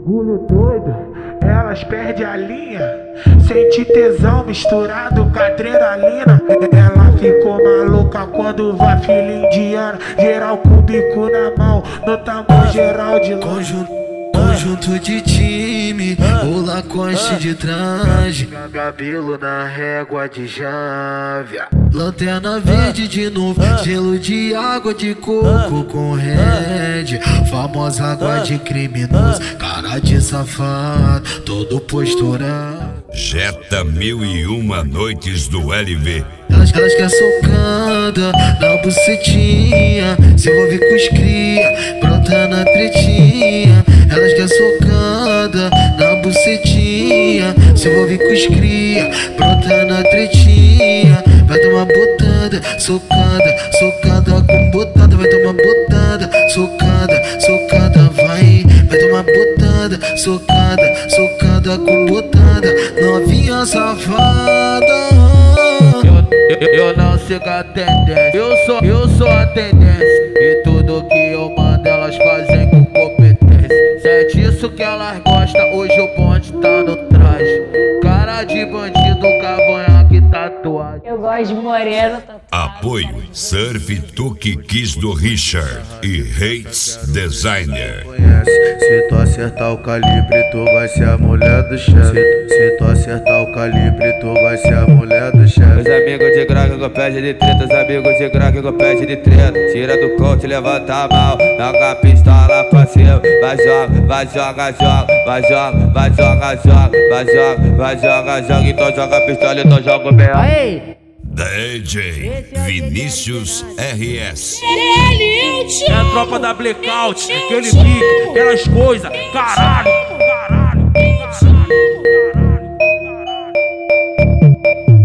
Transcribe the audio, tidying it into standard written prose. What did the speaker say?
Bagulho doido, elas perdem a linha. Sente tesão misturado com adrenalina. Ela ficou maluca quando vai filha indiana. Geral com o bico na mão, no tambor geral de longe. Conjunto de time, o Lacoste de traje, Cabelo na régua de jávia. lanterna verde de novo, gelo de água de coco com red, famosa água de criminoso, cara de safado, todo posturado. Jetta 1001 noites do LV. Elas quer socada na bucetinha, se envolve com os cria, brota na tretinha. Elas quer socada na bucetinha, se envolve com os cria, brota na tretinha. Vai tomar botada, socada com botada. Vai tomar botada, socada, vai tomar botada, socada com botada. Novinha safada. Eu não sigo a tendência, eu sou a tendência. E tudo que eu mando elas fazem com competência. Se é disso que elas gostam, hoje o bonde tá no traje. Cara de bandido, cavanhaque, tatuagem. Eu gosto de moreno, tatuagem. Apoio Surf Tuque Kiss do Richard e Hates Designer. Se tu acertar o calibre, tu vai ser a mulher do chefe. Se tu acertar o calibre, tu vai ser a mulher do chefe. Os amigos de grog que pede de treta, os amigos de grog que pede de treta. Tira do coach, levanta a mão, joga a pistola pra cima. Vai joga. Então joga a pistola, então joga o mel. DJ Vinícius RS. É a tropa da Blackout, aquele pique, aquelas coisas, caralho.